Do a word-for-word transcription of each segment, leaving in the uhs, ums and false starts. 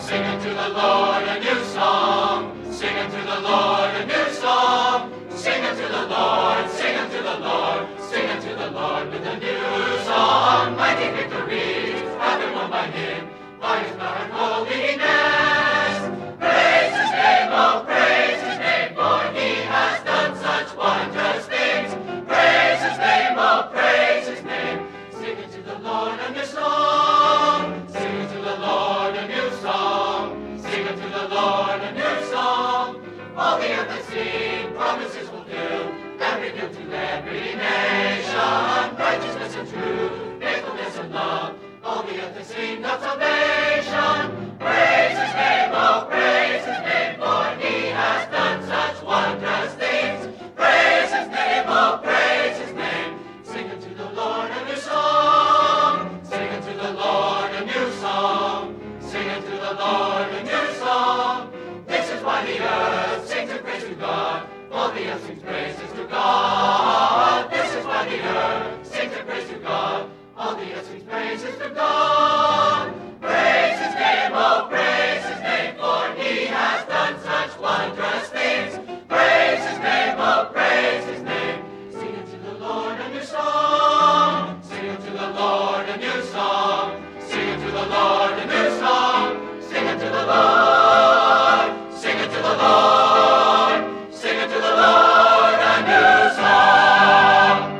Sing unto the Lord a new song. Sing unto the Lord a new song. Sing unto the Lord, sing unto the Lord, sing unto the Lord with a new song. Mighty victories have been won by him, by his power and holiness. Praise his name, oh praise his name, for he has done such wondrous things. Praise his name, oh praise his name. Sing unto the Lord a new song. Sing unto the Lord a new song. Sing unto the Lord a new song. All the earth has seen promises fulfilled and revealed to every nation. Righteousness and truth, faithfulness and love. All the earth has seen God's salvation. Praise his name, oh praise his name, for he has done such wondrous things. Praise his name, oh praise his name. Sing unto the Lord a new song. Sing unto the Lord a new song. Sing unto the Lord a new song. This is why the earth sings and praise to God. All the earth sings praises to God. This is why the earth sings and praise to God. All the earth sings praises to God. Praise his name, oh praise his name, for he has done such wondrous things. Praise his name, oh praise his name. Sing unto the Lord a new song. Sing unto the Lord a new song. Sing unto the Lord a new song. Sing unto the Lord. Sing unto the Lord. Sing unto the Lord a new song.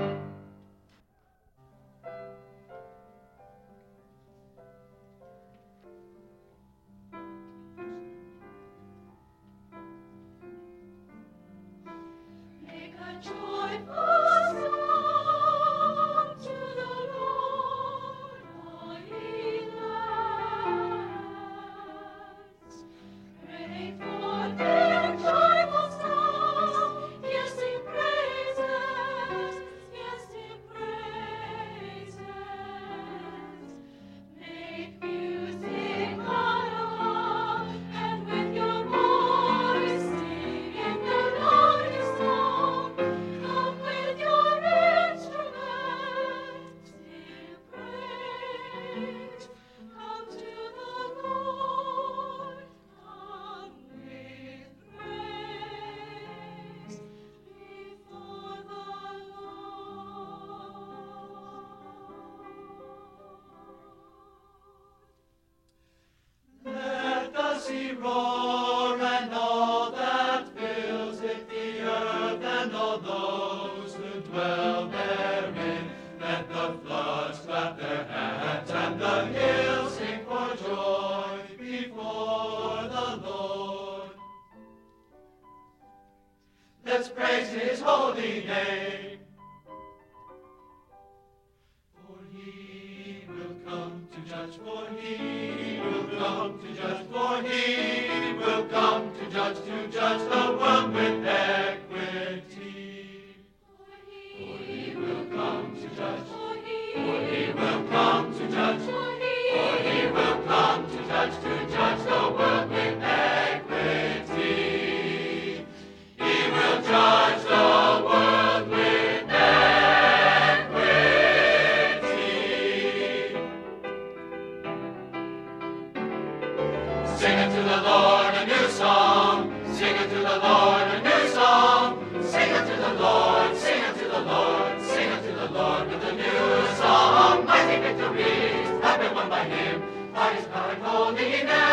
Make a joyful song to the Lord, all ye lands. Pray for their joyful song. Yes, sing praises. Yes, sing praises. Make music aloud, and with your voice sing in the Lord's song. Come with your instruments, sing praise. Come to the Lord, come with praise before the Lord. Let the sea roar and all that fills it, the earth and all those who dwell therein. Let the floods clap their hands and the hills sing for joy before the Lord. Let's praise his holy name. For he will come to judge, for he will come to judge, for he will come to judge, to judge the world with equity. For he will come to judge, for he will come to judge, for he will come to judge, to judge the world with equity. He will judge the world with equity. Sing unto the Lord a new song. Sing unto the Lord a new song. Sing unto the Lord, sing unto the Lord, sing unto the Lord with a new song. Mighty victories have been won by him, by his power and holiness.